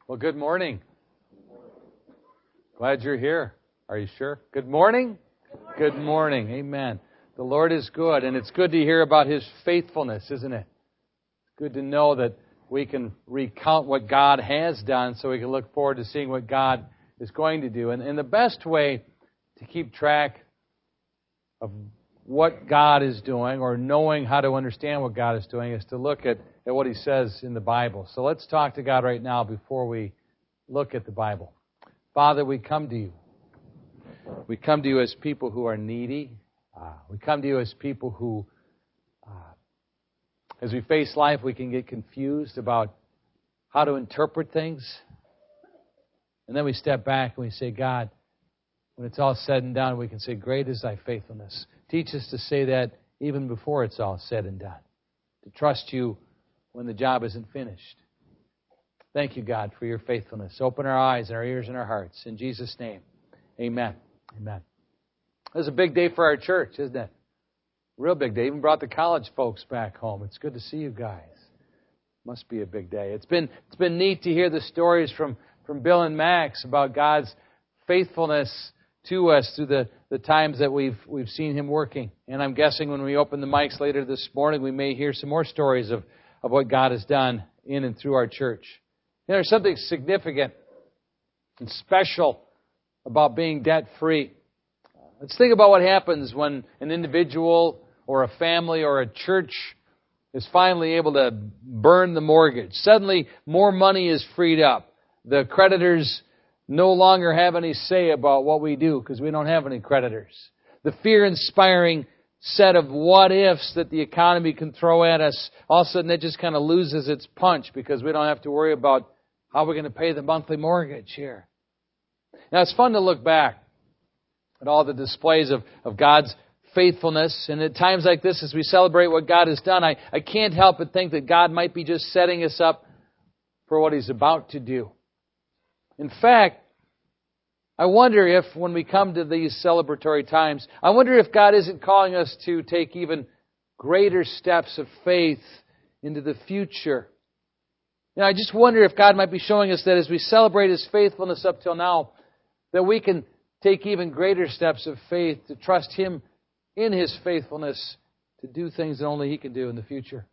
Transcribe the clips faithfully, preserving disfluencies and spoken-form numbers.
Well, good morning. Glad you're here. Are you sure? Good morning? Good morning. Good morning. Amen. The Lord is good, and it's good to hear about His faithfulness, isn't it? It's good to know that we can recount what God has done so we can look forward to seeing what God is going to do. And, and the best way to keep track of what God is doing or knowing how to understand what God is doing is to look at, at what He says in the Bible. So let's talk to God right now before we look at the Bible. Father, we come to You. We come to You as people who are needy. Uh, we come to You as people who, uh, as we face life, we can get confused about how to interpret things. And then we step back and we say, God, when it's all said and done, we can say, great is Thy faithfulness. Teach us to say that even before it's all said and done. To trust You when the job isn't finished. Thank You, God, for Your faithfulness. Open our eyes and our ears and our hearts. In Jesus' name, amen. Amen. It was a big day for our church, isn't it? Real big day. Even brought the college folks back home. It's good to see you guys. Must be a big day. It's been it's been neat to hear the stories from, from Bill and Max about God's faithfulness to us through the, the times that we've we've seen Him working. And I'm guessing when we open the mics later this morning, we may hear some more stories of, of what God has done in and through our church. You know, there's something significant and special about being debt-free. Let's think about what happens when an individual or a family or a church is finally able to burn the mortgage. Suddenly, more money is freed up. The creditors no longer have any say about what we do because we don't have any creditors. The fear-inspiring set of what-ifs that the economy can throw at us, all of a sudden it just kind of loses its punch because we don't have to worry about how we're going to pay the monthly mortgage here. Now, it's fun to look back at all the displays of, of God's faithfulness. And at times like this, as we celebrate what God has done, I, I can't help but think that God might be just setting us up for what He's about to do. In fact, I wonder if when we come to these celebratory times, I wonder if God isn't calling us to take even greater steps of faith into the future. You know, I just wonder if God might be showing us that as we celebrate His faithfulness up till now, that we can take even greater steps of faith to trust Him in His faithfulness to do things that only He can do in the future.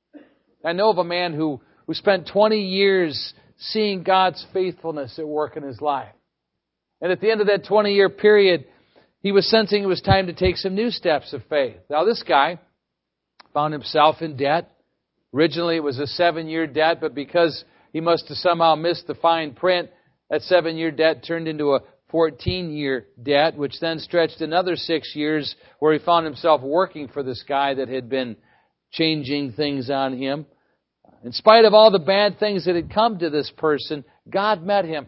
I know of a man who, who spent twenty years seeing God's faithfulness at work in his life. And at the end of that twenty-year period, he was sensing it was time to take some new steps of faith. Now, this guy found himself in debt. Originally, it was a seven-year debt, but because he must have somehow missed the fine print, that seven-year debt turned into a fourteen-year debt, which then stretched another six years where he found himself working for this guy that had been changing things on him. In spite of all the bad things that had come to this person, God met him.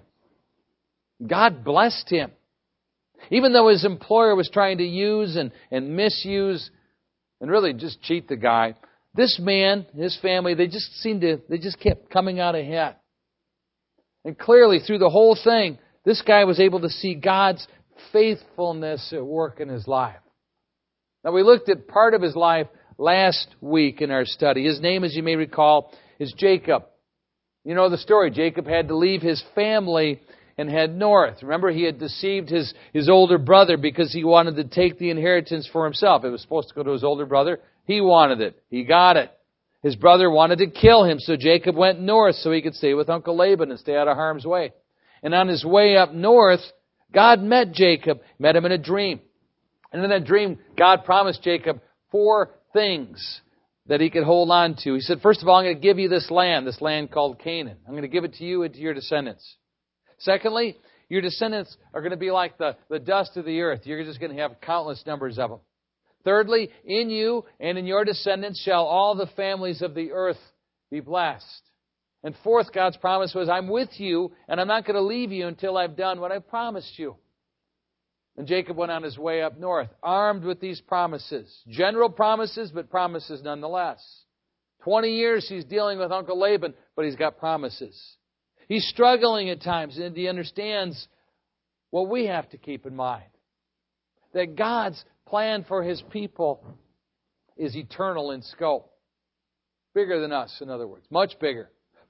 God blessed him. Even though his employer was trying to use and, and misuse and really just cheat the guy, this man, his family, they just seemed to, they just kept coming out ahead. And clearly through the whole thing, this guy was able to see God's faithfulness at work in his life. Now, we looked at part of his life last week in our study. His name, as you may recall, is Jacob. You know the story. Jacob had to leave his family and head north. Remember, he had deceived his, his older brother because he wanted to take the inheritance for himself. It was supposed to go to his older brother. He wanted it. He got it. His brother wanted to kill him, so Jacob went north so he could stay with Uncle Laban and stay out of harm's way. And on his way up north, God met Jacob, met him in a dream. And in that dream, God promised Jacob four things that he could hold on to. He said, first of all, I'm going to give you this land, this land called Canaan. I'm going to give it to you and to your descendants. Secondly, your descendants are going to be like the, the dust of the earth. You're just going to have countless numbers of them. Thirdly, in you and in your descendants shall all the families of the earth be blessed. And fourth, God's promise was, I'm with you and I'm not going to leave you until I've done what I promised you. And Jacob went on his way up north, armed with these promises. General promises, but promises nonetheless. Twenty years he's dealing with Uncle Laban, but he's got promises. He's struggling at times, and he understands what we have to keep in mind. That God's plan for His people is eternal in scope. Bigger than us, in other words. Much bigger.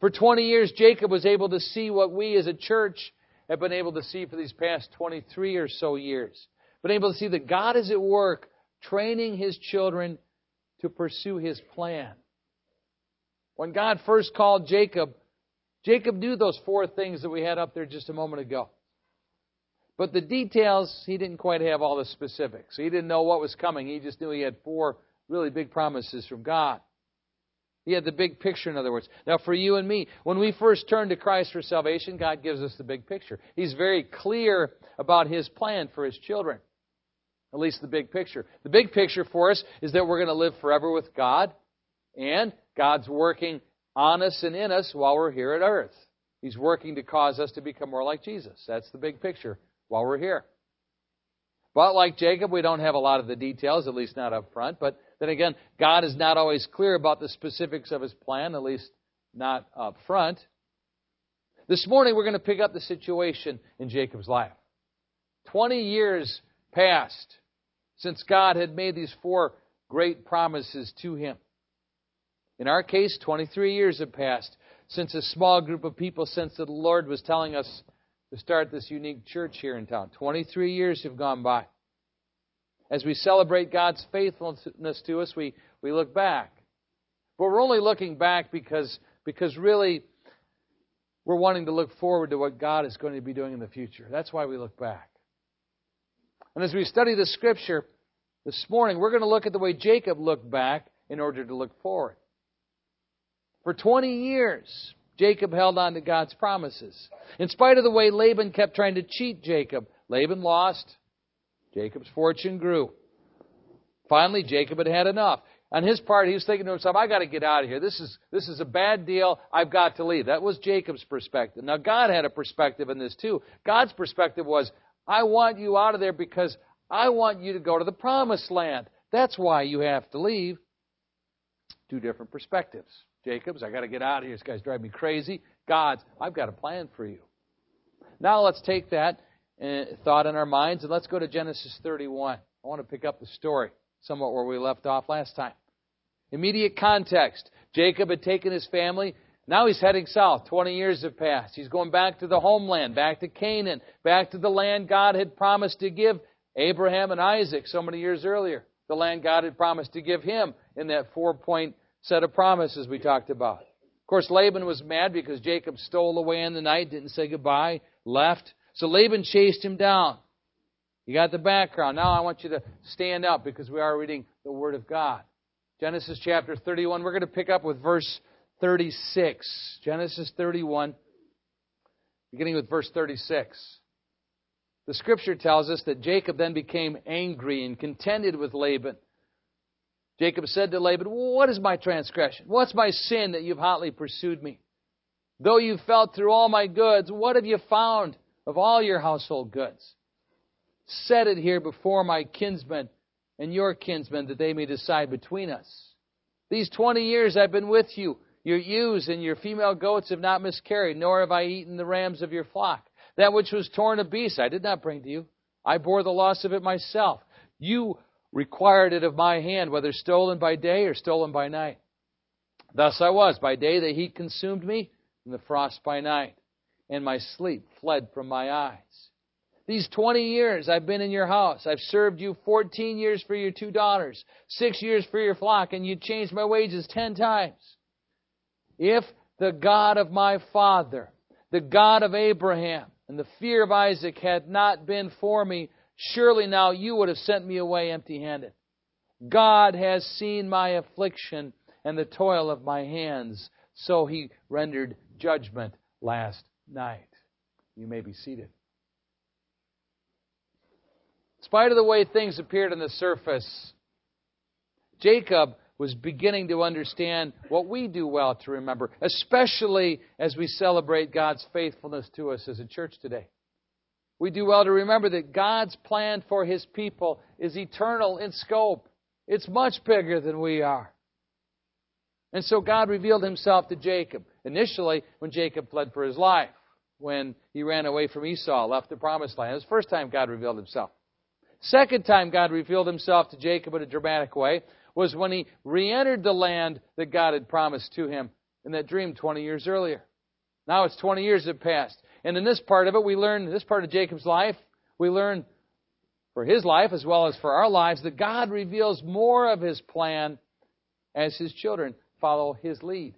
For twenty years, Jacob was able to see what we as a church have been able to see for these past twenty-three or so years. Been able to see that God is at work training His children to pursue His plan. When God first called Jacob, Jacob knew those four things that we had up there just a moment ago. But the details, he didn't quite have all the specifics. He didn't know what was coming. He just knew he had four really big promises from God. He had the big picture, in other words. Now, for you and me, when we first turn to Christ for salvation, God gives us the big picture. He's very clear about His plan for His children. At least the big picture. The big picture for us is that we're going to live forever with God, and God's working on us and in us while we're here at earth. He's working to cause us to become more like Jesus. That's the big picture while we're here. But like Jacob, we don't have a lot of the details, at least not up front. But then again, God is not always clear about the specifics of His plan, at least not up front. This morning, we're going to pick up the situation in Jacob's life. Twenty years passed since God had made these four great promises to him. In our case, twenty-three years have passed since a small group of people sensed that the Lord was telling us to start this unique church here in town. twenty-three years have gone by. As we celebrate God's faithfulness to us, we, we look back. But we're only looking back because, because really we're wanting to look forward to what God is going to be doing in the future. That's why we look back. And as we study the Scripture this morning, we're going to look at the way Jacob looked back in order to look forward. For twenty years, Jacob held on to God's promises. In spite of the way Laban kept trying to cheat Jacob, Laban lost. Jacob's fortune grew. Finally, Jacob had had enough. On his part, he was thinking to himself, I got to get out of here. This is, this is a bad deal. I've got to leave. That was Jacob's perspective. Now, God had a perspective in this too. God's perspective was, I want you out of there because I want you to go to the promised land. That's why you have to leave. Two different perspectives. Jacob's, I got to get out of here. This guy's driving me crazy. God's, I've got a plan for you. Now let's take that uh, thought in our minds and let's go to Genesis thirty-one. I want to pick up the story somewhat where we left off last time. Immediate context. Jacob had taken his family. Now he's heading south. Twenty years have passed. He's going back to the homeland, back to Canaan, back to the land God had promised to give Abraham and Isaac so many years earlier. The land God had promised to give him in that four-point set of promises we talked about. Of course, Laban was mad because Jacob stole away in the night, didn't say goodbye, left. So Laban chased him down. You got the background. Now I want you to stand up because we are reading the Word of God. Genesis chapter thirty-one. We're going to pick up with verse thirty-six. Genesis thirty-one, beginning with verse thirty-six. The Scripture tells us that Jacob then became angry and contended with Laban. Jacob said to Laban, what is my transgression? What's my sin that you've hotly pursued me? Though you felt through all my goods, what have you found of all your household goods? Set it here before my kinsmen and your kinsmen that they may decide between us. These twenty years I've been with you. Your ewes and your female goats have not miscarried, nor have I eaten the rams of your flock. That which was torn of beasts I did not bring to you. I bore the loss of it myself. You required it of my hand, whether stolen by day or stolen by night. Thus I was. By day the heat consumed me, and the frost by night, and my sleep fled from my eyes. These twenty years I've been in your house. I've served you fourteen years for your two daughters, six years for your flock, and you changed my wages ten times. If the God of my father, the God of Abraham, and the fear of Isaac had not been for me, surely now you would have sent me away empty-handed. God has seen my affliction and the toil of my hands, so He rendered judgment last night. You may be seated. In spite of the way things appeared on the surface, Jacob was beginning to understand what we do well to remember, especially as we celebrate God's faithfulness to us as a church today. We do well to remember that God's plan for His people is eternal in scope. It's much bigger than we are. And so God revealed Himself to Jacob. Initially, when Jacob fled for his life, when he ran away from Esau, left the promised land. It was the first time God revealed Himself. Second time God revealed Himself to Jacob in a dramatic way was when he re-entered the land that God had promised to him in that dream twenty years earlier. Now it's twenty years have passed. And in this part of it, we learn, this part of Jacob's life, we learn for his life as well as for our lives that God reveals more of his plan as his children follow his lead.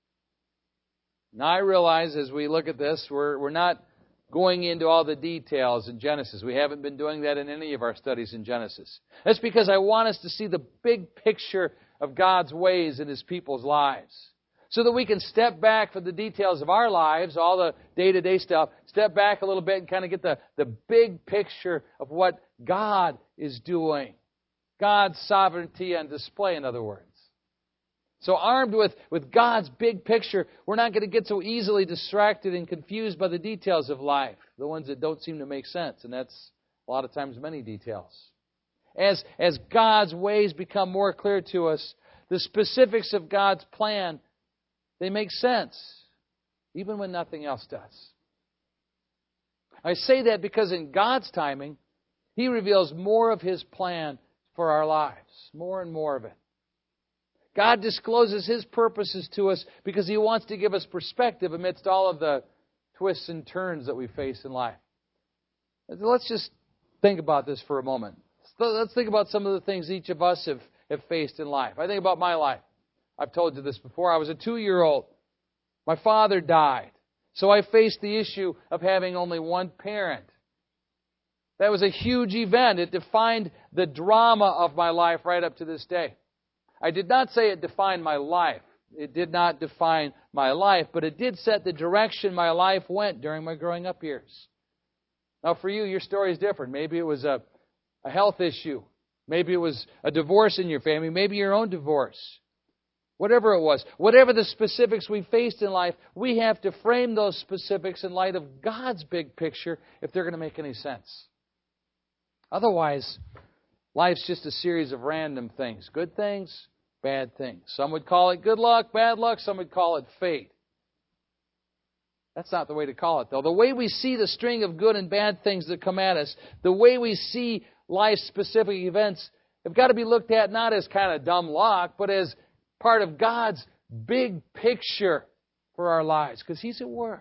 Now I realize as we look at this, we're, we're not going into all the details in Genesis. We haven't been doing that in any of our studies in Genesis. That's because I want us to see the big picture of God's ways in his people's lives, so that we can step back from the details of our lives, all the day-to-day stuff, step back a little bit and kind of get the, the big picture of what God is doing. God's sovereignty on display, in other words. So armed with, with God's big picture, we're not going to get so easily distracted and confused by the details of life, the ones that don't seem to make sense, and that's a lot of times many details. As, as God's ways become more clear to us, the specifics of God's plan, they make sense, even when nothing else does. I say that because in God's timing, he reveals more of his plan for our lives, more and more of it. God discloses his purposes to us because he wants to give us perspective amidst all of the twists and turns that we face in life. Let's just think about this for a moment. Let's think about some of the things each of us have, have faced in life. I think about my life. I've told you this before. I was a two-year-old. My father died. So I faced the issue of having only one parent. That was a huge event. It defined the drama of my life right up to this day. I did not say it defined my life. It did not define my life, but it did set the direction my life went during my growing up years. Now for you, your story is different. Maybe it was a, a health issue. Maybe it was a divorce in your family. Maybe your own divorce. Whatever it was, whatever the specifics we faced in life, we have to frame those specifics in light of God's big picture if they're going to make any sense. Otherwise, life's just a series of random things. Good things, bad things. Some would call it good luck, bad luck. Some would call it fate. That's not the way to call it, though. The way we see the string of good and bad things that come at us, the way we see life's specific events, have got to be looked at not as kind of dumb luck, but as part of God's big picture for our lives, because he's at work.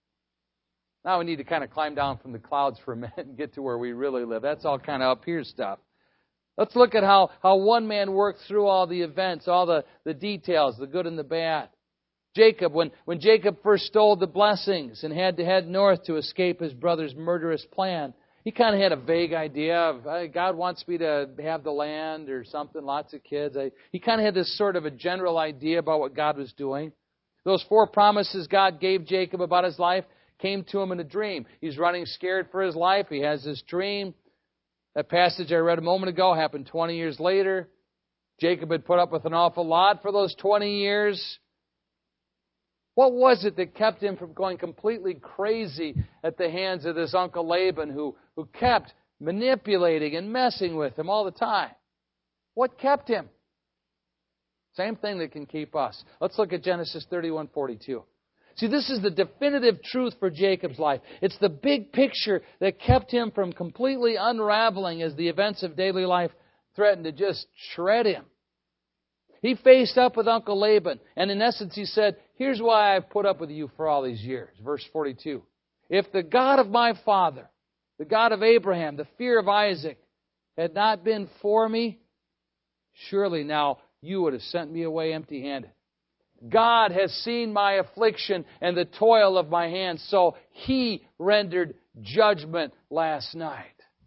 Now we need to kind of climb down from the clouds for a minute and get to where we really live. That's all kind of up here stuff. Let's look at how, how one man worked through all the events, all the, the details, the good and the bad. Jacob, when, when Jacob first stole the blessings and had to head north to escape his brother's murderous plan, he kind of had a vague idea of, hey, God wants me to have the land or something, lots of kids. I, he kind of had this sort of a general idea about what God was doing. Those four promises God gave Jacob about his life came to him in a dream. He's running scared for his life. He has this dream. That passage I read a moment ago happened twenty years later. Jacob had put up with an awful lot for those twenty years. What was it that kept him from going completely crazy at the hands of this Uncle Laban who, who kept manipulating and messing with him all the time? What kept him? Same thing that can keep us. Let's look at Genesis thirty-one forty-two. See, this is the definitive truth for Jacob's life. It's the big picture that kept him from completely unraveling as the events of daily life threatened to just shred him. He faced up with Uncle Laban, and in essence he said, here's why I've put up with you for all these years. Verse forty-two. If the God of my father, the God of Abraham, the fear of Isaac, had not been for me, surely now you would have sent me away empty-handed. God has seen my affliction and the toil of my hands, so He rendered judgment last night.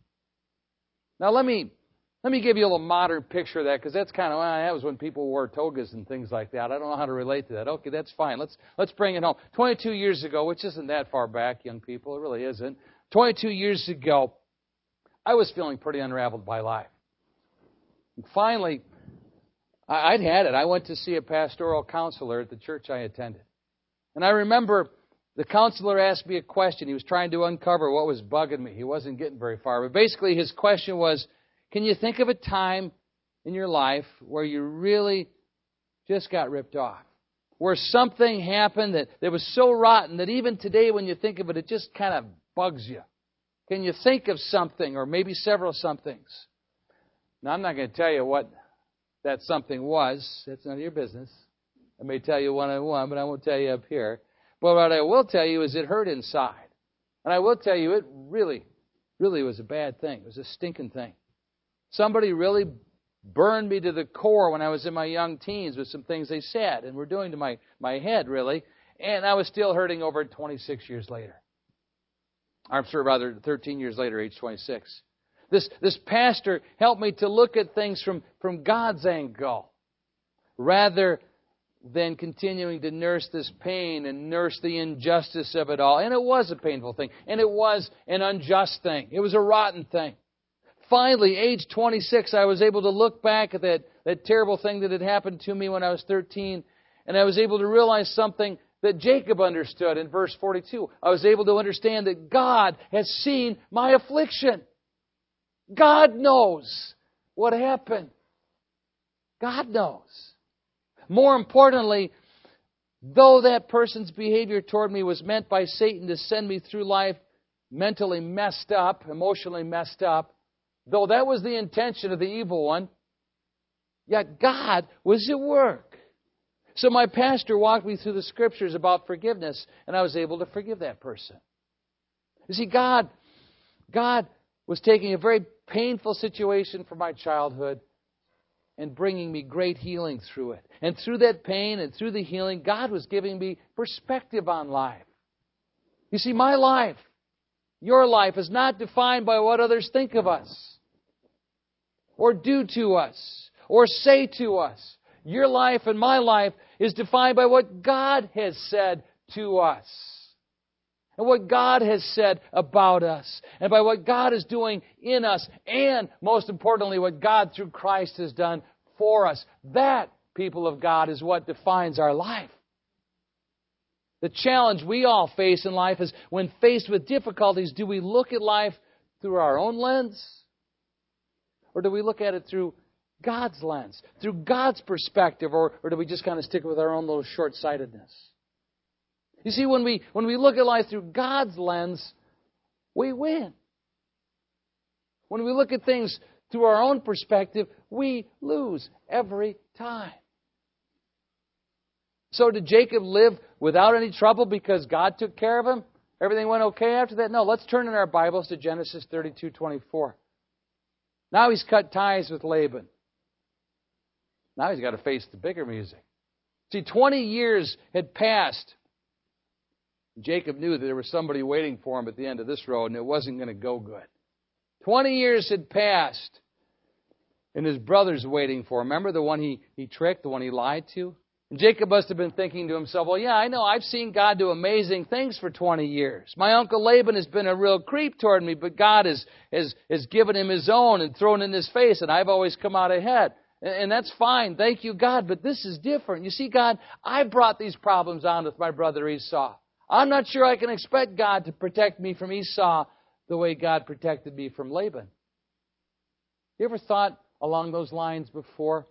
Now let me let me give you a little modern picture of that, because that's kind of, well, that was when people wore togas and things like that. I don't know how to relate to that. Okay, that's fine. Let's let's bring it home. twenty-two years ago, which isn't that far back, young people, it really isn't. twenty-two years ago, I was feeling pretty unraveled by life. And finally, I'd had it. I went to see a pastoral counselor at the church I attended. And I remember the counselor asked me a question. He was trying to uncover what was bugging me. He wasn't getting very far. But basically his question was, can you think of a time in your life where you really just got ripped off? Where something happened that, that was so rotten that even today when you think of it, it just kind of bugs you. Can you think of something, or maybe several somethings? Now, I'm not going to tell you what that something was. That's none of your business. I may tell you one on one, but I won't tell you up here. But what I will tell you is it hurt inside. And I will tell you it really, really was a bad thing. It was a stinking thing. Somebody really burned me to the core when I was in my young teens with some things they said and were doing to my, my head, really. And I was still hurting over it twenty-six years later. I'm sure rather thirteen years later, age twenty-six. This, this pastor helped me to look at things from, from God's angle rather than continuing to nurse this pain and nurse the injustice of it all. And it was a painful thing. And it was an unjust thing. It was a rotten thing. Finally, age twenty-six, I was able to look back at that, that terrible thing that had happened to me when I was thirteen. And I was able to realize something that Jacob understood in verse forty-two. I was able to understand that God has seen my affliction. God knows what happened. God knows. More importantly, though that person's behavior toward me was meant by Satan to send me through life mentally messed up, emotionally messed up, though that was the intention of the evil one, yet God was at work. So my pastor walked me through the Scriptures about forgiveness, and I was able to forgive that person. You see, God, God was taking a very painful situation from my childhood and bringing me great healing through it. And through that pain and through the healing, God was giving me perspective on life. You see, my life, your life, is not defined by what others think of us or do to us or say to us. Your life and my life is defined by what God has said to us and what God has said about us and by what God is doing in us and, most importantly, what God through Christ has done for us. That, people of God, is what defines our life. The challenge we all face in life is when faced with difficulties, do we look at life through our own lens or do we look at it through God's lens, through God's perspective, or, or do we just kind of stick with our own little short-sightedness? You see, when we when we look at life through God's lens, we win. When we look at things through our own perspective, we lose every time. So did Jacob live without any trouble because God took care of him? Everything went okay after that? No, let's turn in our Bibles to Genesis thirty-two twenty-four. Now he's cut ties with Laban. Now he's got to face the bigger music. See, twenty years had passed. Jacob knew that there was somebody waiting for him at the end of this road, and it wasn't going to go good. Twenty years had passed, and his brother's waiting for him. Remember the one he, he tricked, the one he lied to? And Jacob must have been thinking to himself, well, yeah, I know, I've seen God do amazing things for twenty years. My uncle Laban has been a real creep toward me, but God has, has, has given him his own and thrown in his face, and I've always come out ahead. And that's fine. Thank you, God. But this is different. You see, God, I brought these problems on with my brother Esau. I'm not sure I can expect God to protect me from Esau the way God protected me from Laban. You ever thought along those lines before?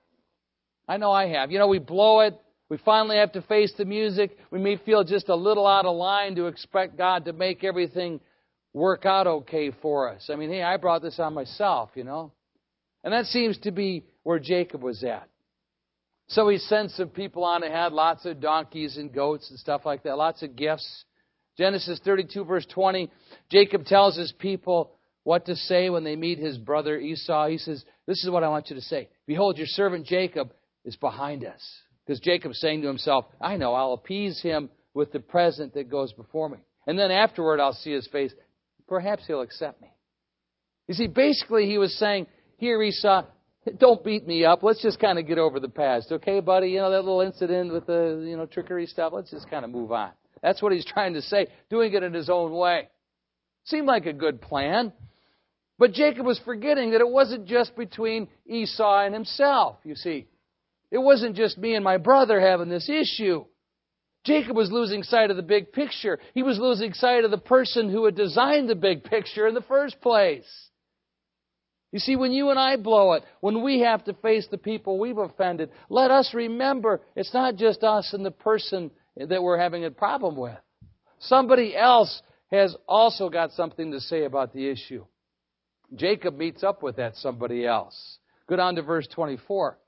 I know I have. You know, we blow it. We finally have to face the music. We may feel just a little out of line to expect God to make everything work out okay for us. I mean, hey, I brought this on myself, you know. And that seems to be where Jacob was at. So he sent some people on ahead, lots of donkeys and goats and stuff like that, lots of gifts. Genesis thirty-two, verse twenty, Jacob tells his people what to say when they meet his brother Esau. He says, this is what I want you to say. Behold, your servant Jacob is behind us. Because Jacob's saying to himself, I know, I'll appease him with the present that goes before me. And then afterward, I'll see his face. Perhaps he'll accept me. You see, basically he was saying, here, Esau, don't beat me up. Let's just kind of get over the past. Okay, buddy? You know, that little incident with the, you know, trickery stuff. Let's just kind of move on. That's what he's trying to say, doing it in his own way. Seemed like a good plan. But Jacob was forgetting that it wasn't just between Esau and himself, you see. It wasn't just me and my brother having this issue. Jacob was losing sight of the big picture. He was losing sight of the person who had designed the big picture in the first place. You see, when you and I blow it, when we have to face the people we've offended, let us remember it's not just us and the person that we're having a problem with. Somebody else has also got something to say about the issue. Jacob meets up with that somebody else. Go down to verse twenty-four.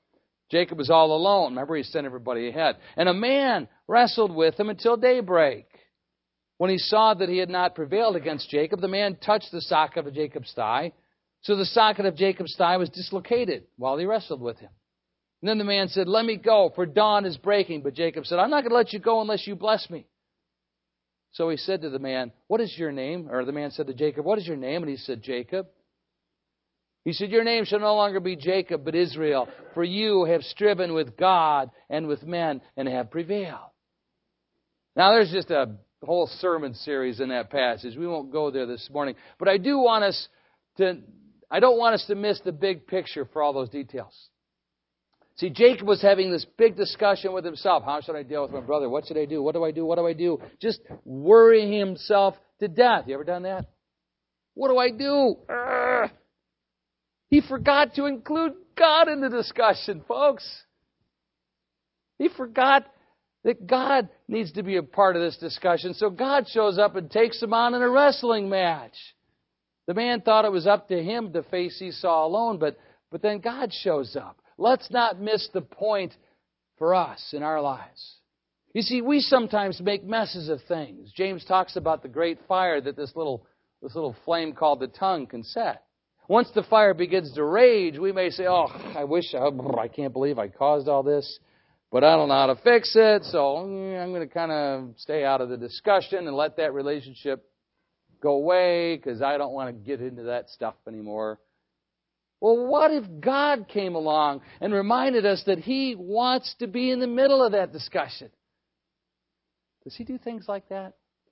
Jacob was all alone. Remember, he sent everybody ahead. And a man wrestled with him until daybreak. When he saw that he had not prevailed against Jacob, the man touched the socket of Jacob's thigh. So the socket of Jacob's thigh was dislocated while he wrestled with him. And then the man said, "Let me go, for dawn is breaking." But Jacob said, "I'm not going to let you go unless you bless me." So he said to the man, "What is your name?" Or the man said to Jacob, "What is your name?" And he said, "Jacob." He said, "Your name shall no longer be Jacob, but Israel, for you have striven with God and with men and have prevailed." Now there's just a whole sermon series in that passage. We won't go there this morning. But I do want us to, I don't want us to miss the big picture for all those details. See, Jacob was having this big discussion with himself. How should I deal with my brother? What should I do? What do I do? What do I do? Just worrying himself to death. You ever done that? What do I do? Urgh. He forgot to include God in the discussion, folks. He forgot that God needs to be a part of this discussion. So God shows up and takes him on in a wrestling match. The man thought it was up to him to face Esau alone, but, but then God shows up. Let's not miss the point for us in our lives. You see, we sometimes make messes of things. James talks about the great fire that this little, this little flame called the tongue can set. Once the fire begins to rage, we may say, "Oh, I wish, I, I can't believe I caused all this, but I don't know how to fix it, so I'm going to kind of stay out of the discussion and let that relationship go away because I don't want to get into that stuff anymore." Well, what if God came along and reminded us that He wants to be in the middle of that discussion? Does He do things like that?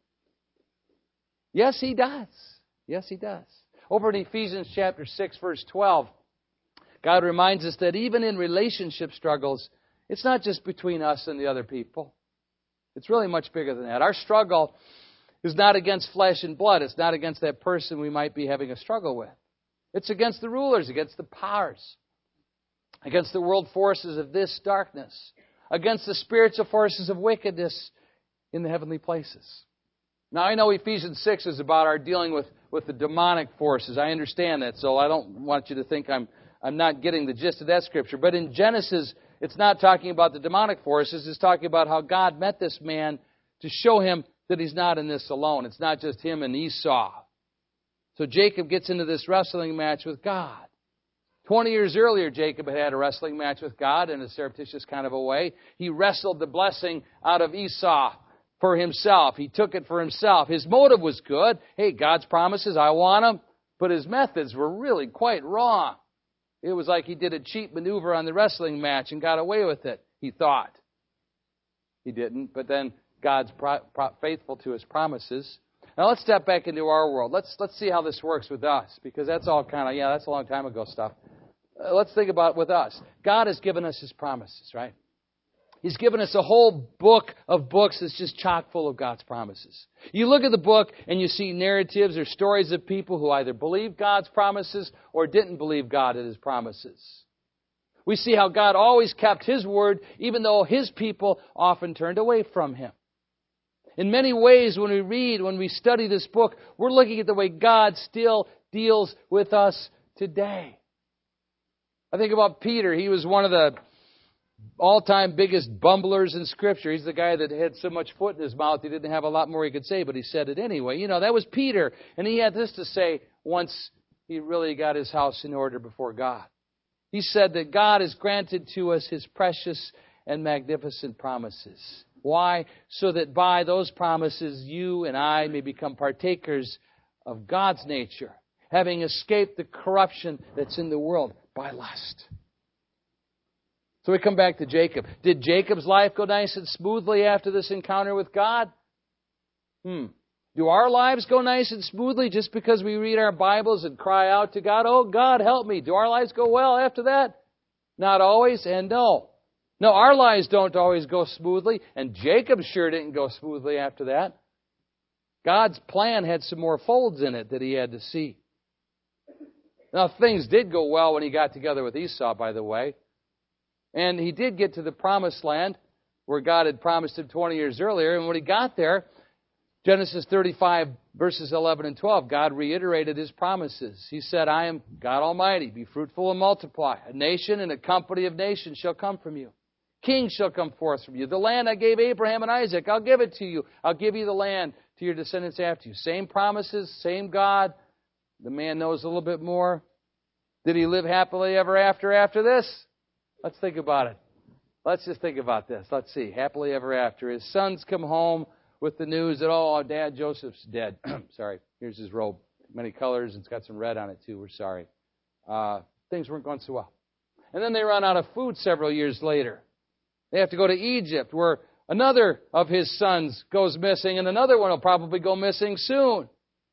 Yes, He does. Yes, He does. Over in Ephesians chapter six, verse twelve, God reminds us that even in relationship struggles, it's not just between us and the other people. It's really much bigger than that. Our struggle is not against flesh and blood. It's not against that person we might be having a struggle with. It's against the rulers, against the powers, against the world forces of this darkness, against the spiritual forces of wickedness in the heavenly places. Now, I know Ephesians six is about our dealing with, with the demonic forces. I understand that, so I don't want you to think I'm, I'm not getting the gist of that scripture. But in Genesis, it's not talking about the demonic forces. It's talking about how God met this man to show him that he's not in this alone. It's not just him and Esau. So Jacob gets into this wrestling match with God. Twenty years earlier, Jacob had had a wrestling match with God in a surreptitious kind of a way. He wrestled the blessing out of Esau for himself. He took it for himself. His motive was good. Hey, God's promises, I want them. But his methods were really quite wrong. It was like he did a cheap maneuver on the wrestling match and got away with it, he thought. He didn't, but then God's pro- pro- faithful to His promises. Now let's step back into our world. Let's let's see how this works with us, because that's all kind of, yeah, that's a long time ago stuff. Uh, let's think about it with us. God has given us His promises, right? He's given us a whole book of books that's just chock full of God's promises. You look at the book and you see narratives or stories of people who either believed God's promises or didn't believe God and His promises. We see how God always kept His word, even though His people often turned away from Him. In many ways, when we read, when we study this book, we're looking at the way God still deals with us today. I think about Peter. He was one of the all-time biggest bumblers in Scripture. He's the guy that had so much foot in his mouth he didn't have a lot more he could say, but he said it anyway. You know, that was Peter. And he had this to say once he really got his house in order before God. He said that God has granted to us His precious and magnificent promises. Why? So that by those promises you and I may become partakers of God's nature, having escaped the corruption that's in the world by lust. So we come back to Jacob. Did Jacob's life go nice and smoothly after this encounter with God? Hmm. Do our lives go nice and smoothly just because we read our Bibles and cry out to God, "Oh, God, help me"? Do our lives go well after that? Not always, and no. No, our lives don't always go smoothly, and Jacob sure didn't go smoothly after that. God's plan had some more folds in it that he had to see. Now, things did go well when he got together with Esau, by the way. And he did get to the promised land where God had promised him twenty years earlier. And when he got there, Genesis thirty-five, verses eleven and twelve, God reiterated His promises. He said, I am God Almighty. Be fruitful and multiply. A nation and a company of nations shall come from you. Kings shall come forth from you. The land I gave Abraham and Isaac, I'll give it to you. I'll give you the land to your descendants after you. Same promises, same God. The man knows a little bit more. Did he live happily ever after after this? Let's think about it. Let's just think about this. Let's see. Happily ever after. His sons come home with the news that, oh, Dad, Joseph's dead. Sorry. Here's his robe. Many colors, and it's got some red on it, too. We're sorry. Uh, things weren't going so well. And then they run out of food several years later. They have to go to Egypt, where another of his sons goes missing, and another one will probably go missing soon.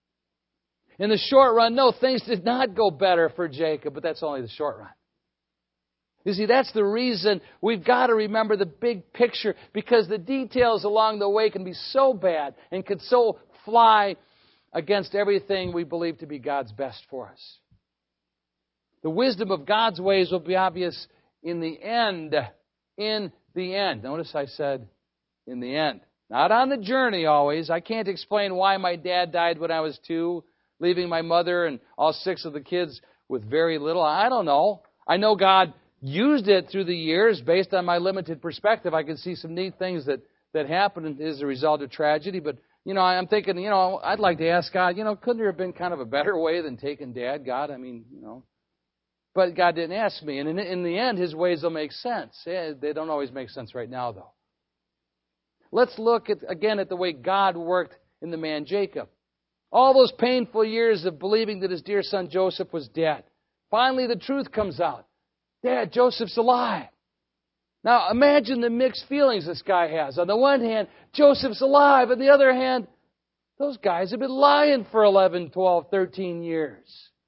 In the short run, no, things did not go better for Jacob, but that's only the short run. You see, that's the reason we've got to remember the big picture, because the details along the way can be so bad and could so fly against everything we believe to be God's best for us. The wisdom of God's ways will be obvious in the end. In the end. Notice I said in the end. Not on the journey always. I can't explain why my dad died when I was two, leaving my mother and all six of the kids with very little. I don't know. I know God used it through the years based on my limited perspective. I can see some neat things that, that happened as a result of tragedy. But, you know, I'm thinking, you know, I'd like to ask God, you know, couldn't there have been kind of a better way than taking Dad, God? I mean, you know. But God didn't ask me. And in, in the end, His ways will make sense. Yeah, they don't always make sense right now, though. Let's look at, again at the way God worked in the man Jacob. All those painful years of believing that his dear son Joseph was dead. Finally, the truth comes out. Dad, Joseph's alive. Now, imagine the mixed feelings this guy has. On the one hand, Joseph's alive. On the other hand, those guys have been lying for eleven, twelve, thirteen years.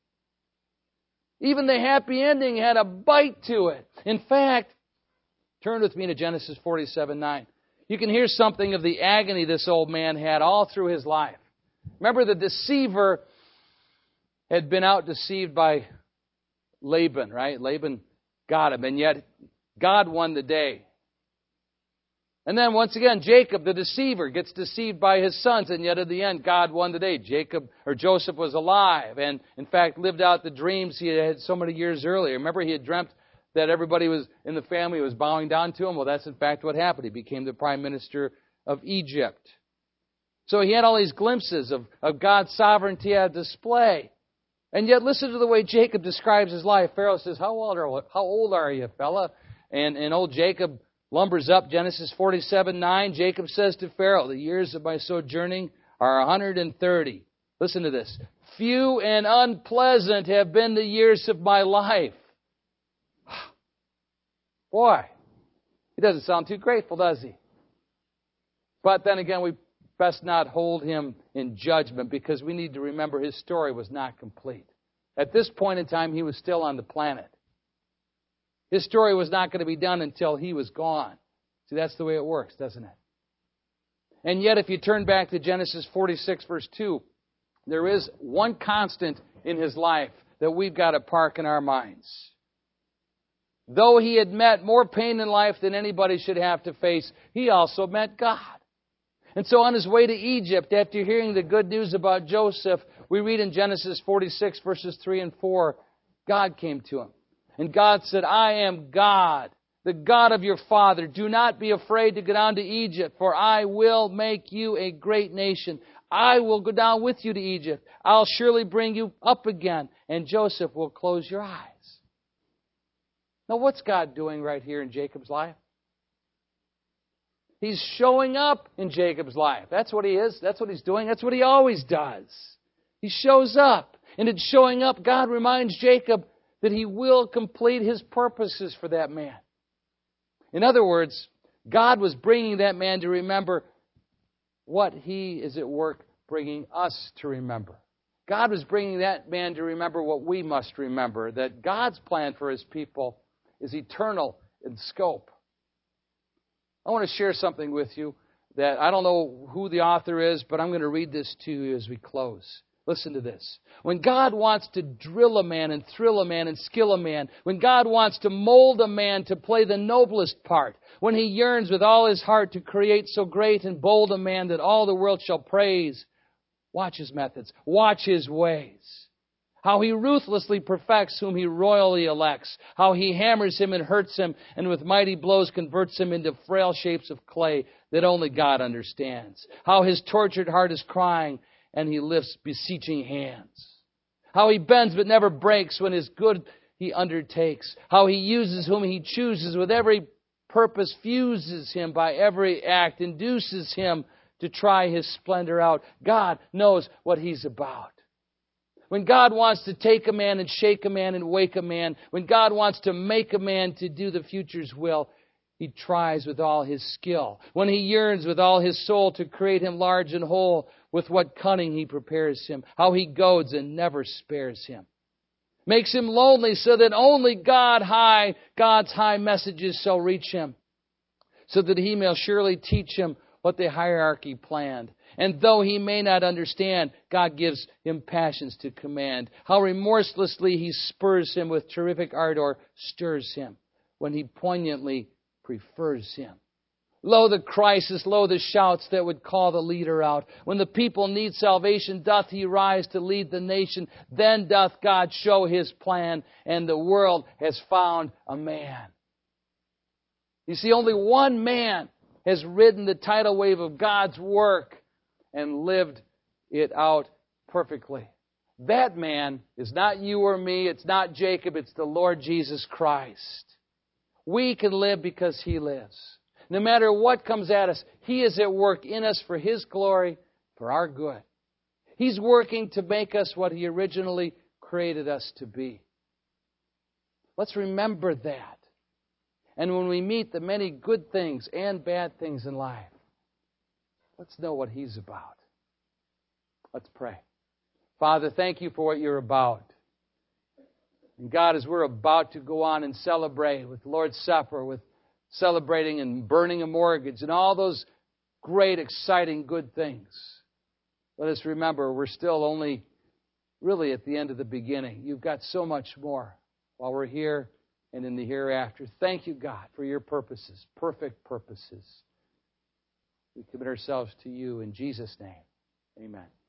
Even the happy ending had a bite to it. In fact, turn with me to Genesis forty-seven nine. You can hear something of the agony this old man had all through his life. Remember, the deceiver had been out deceived by Laban, right? Laban got him, and yet God won the day. And then once again, Jacob, the deceiver, gets deceived by his sons, and yet at the end, God won the day. Jacob, or Joseph, was alive, and in fact lived out the dreams he had so many years earlier. Remember, he had dreamt that everybody was in the family was bowing down to him. Well, that's in fact what happened. He became the prime minister of Egypt. So he had all these glimpses of, of God's sovereignty at display. And yet, listen to the way Jacob describes his life. Pharaoh says, how old are, how old are you, fella? And, and old Jacob lumbers up, Genesis forty-seven nine. Jacob says to Pharaoh, the years of my sojourning are one hundred thirty. Listen to this. Few and unpleasant have been the years of my life. Boy, he doesn't sound too grateful, does he? But then again, we best not hold him in judgment, because we need to remember his story was not complete. At this point in time, he was still on the planet. His story was not going to be done until he was gone. See, that's the way it works, doesn't it? And yet, if you turn back to Genesis forty-six, verse two, there is one constant in his life that we've got to park in our minds. Though he had met more pain in life than anybody should have to face, he also met God. And so on his way to Egypt, after hearing the good news about Joseph, we read in Genesis forty-six, verses three and four, God came to him. And God said, I am God, the God of your father. Do not be afraid to go down to Egypt, for I will make you a great nation. I will go down with you to Egypt. I'll surely bring you up again, and Joseph will close your eyes. Now, what's God doing right here in Jacob's life? He's showing up in Jacob's life. That's what he is. That's what he's doing. That's what he always does. He shows up. And in showing up, God reminds Jacob that he will complete his purposes for that man. In other words, God was bringing that man to remember what he is at work bringing us to remember. God was bringing that man to remember what we must remember, that God's plan for his people is eternal in scope. I want to share something with you that I don't know who the author is, but I'm going to read this to you as we close. Listen to this. When God wants to drill a man and thrill a man and skill a man, when God wants to mold a man to play the noblest part, when He yearns with all His heart to create so great and bold a man that all the world shall praise, watch His methods, watch His ways. How He ruthlessly perfects whom He royally elects. How He hammers him and hurts him, and with mighty blows converts him into frail shapes of clay that only God understands. How His tortured heart is crying, and He lifts beseeching hands. How He bends but never breaks when His good He undertakes. How He uses whom He chooses with every purpose, fuses him by every act, induces him to try His splendor out. God knows what He's about. When God wants to take a man and shake a man and wake a man, when God wants to make a man to do the future's will, He tries with all His skill. When He yearns with all His soul to create him large and whole, with what cunning He prepares him, how He goads and never spares him. Makes him lonely so that only God high, God's high messages shall reach him, so that He may surely teach him what the hierarchy planned. And though he may not understand, God gives him passions to command. How remorselessly He spurs him with terrific ardor, stirs him, when He poignantly prefers him. Lo the crisis, lo the shouts that would call the leader out. When the people need salvation, doth He rise to lead the nation. Then doth God show His plan, and the world has found a man. You see, only one man has ridden the tidal wave of God's work and lived it out perfectly. That man is not you or me. It's not Jacob. It's the Lord Jesus Christ. We can live because He lives. No matter what comes at us, He is at work in us for His glory, for our good. He's working to make us what He originally created us to be. Let's remember that. And when we meet the many good things and bad things in life, let's know what He's about. Let's pray. Father, thank You for what You're about. And God, as we're about to go on and celebrate with Lord's Supper, with celebrating and burning a mortgage and all those great, exciting, good things, let us remember we're still only really at the end of the beginning. You've got so much more while we're here and in the hereafter. Thank You, God, for Your purposes, perfect purposes. We commit ourselves to You in Jesus' name. Amen.